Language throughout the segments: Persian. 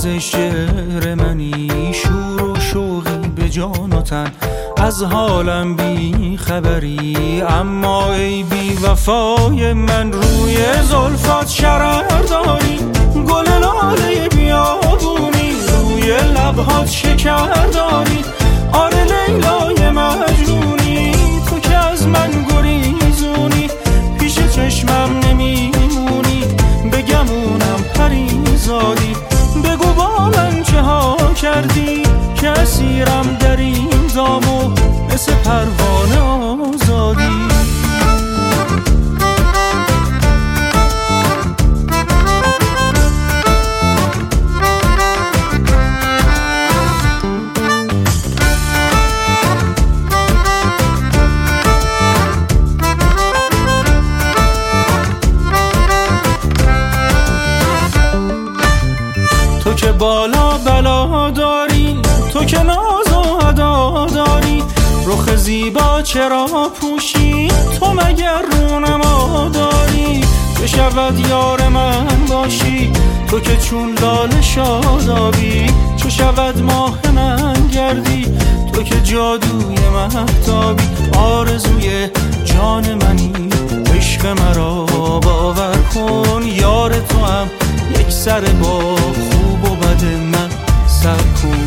نوازش شعر منی، شور و شوقی به جان و تن، از حالم بی خبری. اما ای بی وفای من، روی زلفات شرر داری، گل لاله بیابونی، روی لبهات شکر داری. آره لیلای مجنونی، تو که از من گریزونی، پیش چشمم نمیمونی، بگمونم پریزادی. بگو با من چه ها کردی که اسیرم در این دامو، مثل پروانه آزادی. تو که بالا بلا داری، تو که ناز و ادا داری، رخ زیبا چرا پوشی، تو مگر رونما داری. بشود یار من باشی، تو که چون لاله شادابی، چو شود ماه من گردی، تو که جادوی مهتابی. آرزوی جان منی، عشق مرا باور کن، یار تو هم یک سر با خوب و بد من سر کن.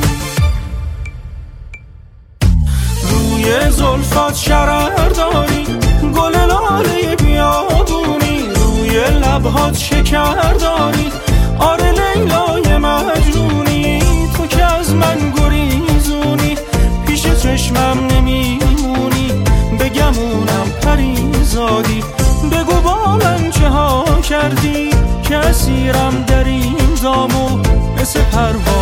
روی زلفات شرر داری، گل لاله بیابونی، روی لبهات شکر داری. آره لیلای مجنونی، تو که از من گریزونی، پیش چشمم نمیمونی، بگمونم پریزادی. بگو با من چه ها کردی که اسیرم در این دامو، مثل پروانه